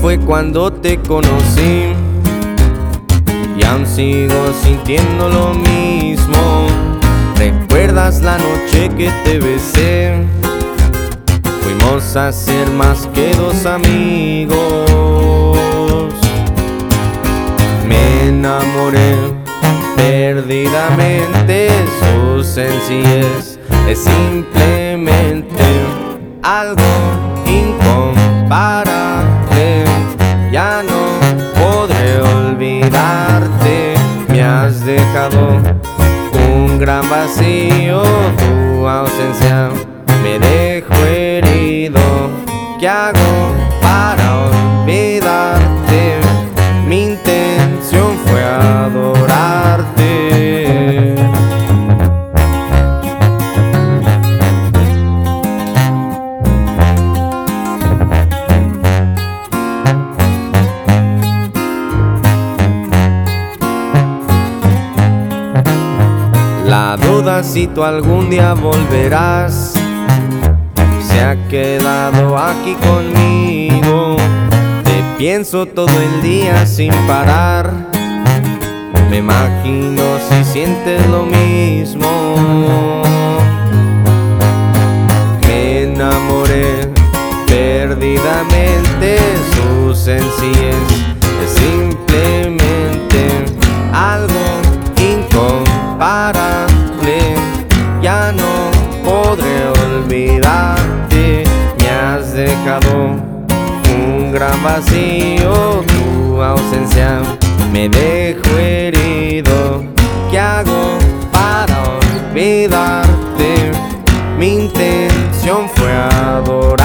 fue cuando te conocí y aún sigo sintiendo lo mismo. ¿Recuerdas la noche que te besé? Fuimos a ser más que dos amigos. Me enamoré perdidamente, su sencillez es simplemente algo incomparable. Ya no podré olvidarte, me has dejado un gran vacío, tu ausencia me dejó herido. ¿Qué hago para olvidarte? Mi intención fue adorarte. La duda si tú algún día volverás se ha quedado aquí conmigo. Te pienso todo el día sin parar. Me imagino si sientes lo mismo. Me enamoré perdidamente, su sencillez es simplemente algo incomparable. Ya no podré olvidarte, me has dejado un gran vacío, tu ausencia me dejó herido. ¿Qué hago para olvidarte? Mi intención fue adorar.